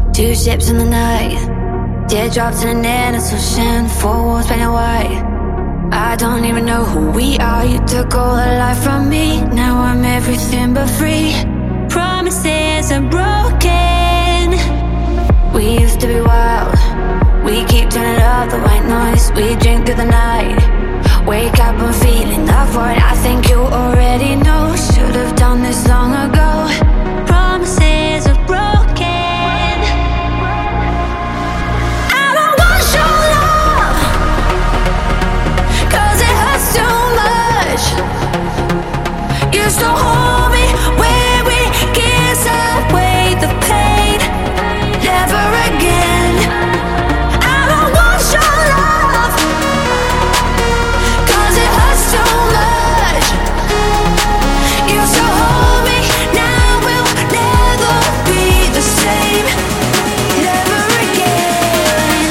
Two ships in the night, teardrops in an endless ocean, four walls painted white. I don't even know who we are. You took all the life from me. Now I'm everything but free. Promises are broken. We used to be wild. We keep turning up the white noise. We drink through the night. Wake up, I'm feeling the void. I think you already know. Should've done this long ago. Promises are broken. I don't want your love, 'cause it hurts too much. You still hold me where we kiss away the pain. Never again. I don't want your love, 'cause it hurts too much. You still hold me, now we'll never be the same. Never again.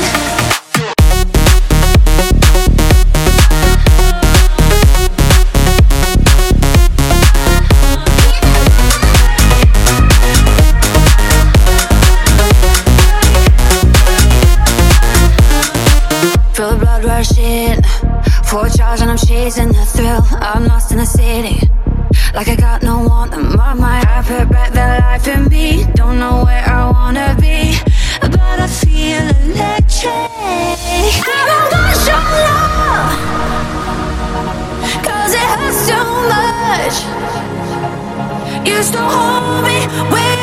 Feel the blood rushing, full charge and I'm chasing the thrill. I'm lost in the city, like I got no one on my mind. I put back the life in me, don't know where I wanna be, but I feel electric. I don't want your love, 'cause it hurts too much. You still hold me where